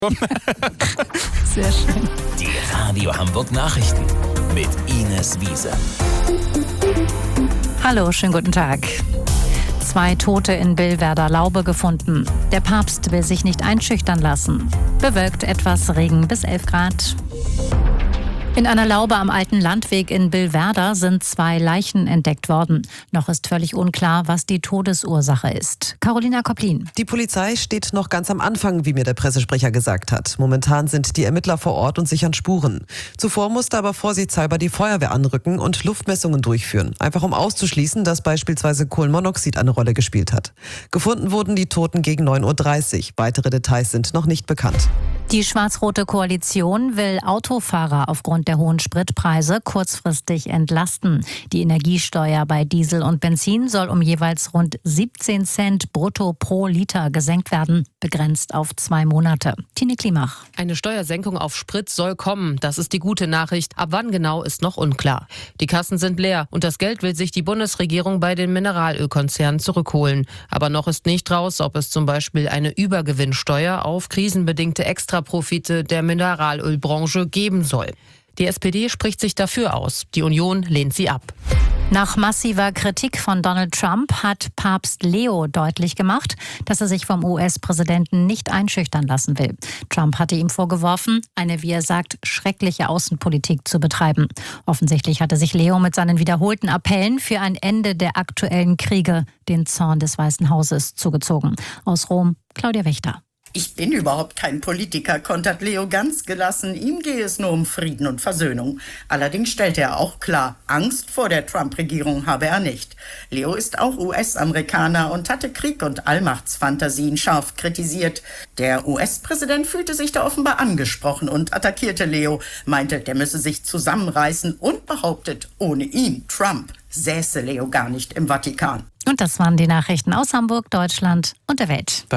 Sehr schön. Die Radio Hamburg Nachrichten mit Ines Wiese. Hallo, schönen guten Tag. 2 Tote in Billwerder Laube gefunden. Der Papst will sich nicht einschüchtern lassen. Bewölkt etwas Regen bis 11 Grad. In einer Laube am alten Landweg in Billwerder sind 2 Leichen entdeckt worden. Noch ist völlig unklar, was die Todesursache ist. Carolina Kopplin. Die Polizei steht noch ganz am Anfang, wie mir der Pressesprecher gesagt hat. Momentan sind die Ermittler vor Ort und sichern Spuren. Zuvor musste aber vorsichtshalber die Feuerwehr anrücken und Luftmessungen durchführen. Einfach um auszuschließen, dass beispielsweise Kohlenmonoxid eine Rolle gespielt hat. Gefunden wurden die Toten gegen 9.30 Uhr. Weitere Details sind noch nicht bekannt. Die schwarz-rote Koalition will Autofahrer aufgrund der hohen Spritpreise kurzfristig entlasten. Die Energiesteuer bei Diesel und Benzin soll um jeweils rund 17 Cent brutto pro Liter gesenkt werden, begrenzt auf 2 Monate. Tine Klimach. Eine Steuersenkung auf Sprit soll kommen. Das ist die gute Nachricht. Ab wann genau ist noch unklar. Die Kassen sind leer und das Geld will sich die Bundesregierung bei den Mineralölkonzernen zurückholen. Aber noch ist nicht raus, ob es zum Beispiel eine Übergewinnsteuer auf krisenbedingte Extraprofite der Mineralölbranche geben soll. Die SPD spricht sich dafür aus. Die Union lehnt sie ab. Nach massiver Kritik von Donald Trump hat Papst Leo deutlich gemacht, dass er sich vom US-Präsidenten nicht einschüchtern lassen will. Trump hatte ihm vorgeworfen, eine, wie er sagt, schreckliche Außenpolitik zu betreiben. Offensichtlich hatte sich Leo mit seinen wiederholten Appellen für ein Ende der aktuellen Kriege den Zorn des Weißen Hauses zugezogen. Aus Rom, Claudia Wächter. Ich bin überhaupt kein Politiker, kontert Leo ganz gelassen. Ihm gehe es nur um Frieden und Versöhnung. Allerdings stellte er auch klar, Angst vor der Trump-Regierung habe er nicht. Leo ist auch US-Amerikaner und hatte Krieg und Allmachtsfantasien scharf kritisiert. Der US-Präsident fühlte sich da offenbar angesprochen und attackierte Leo, meinte, der müsse sich zusammenreißen und behauptet, ohne ihn, Trump, säße Leo gar nicht im Vatikan. Und das waren die Nachrichten aus Hamburg, Deutschland und der Welt.